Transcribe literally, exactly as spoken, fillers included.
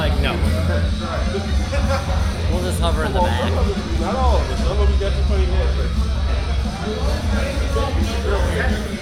like, no. We'll just hover in the back. Not all of us. Some of you got to play that.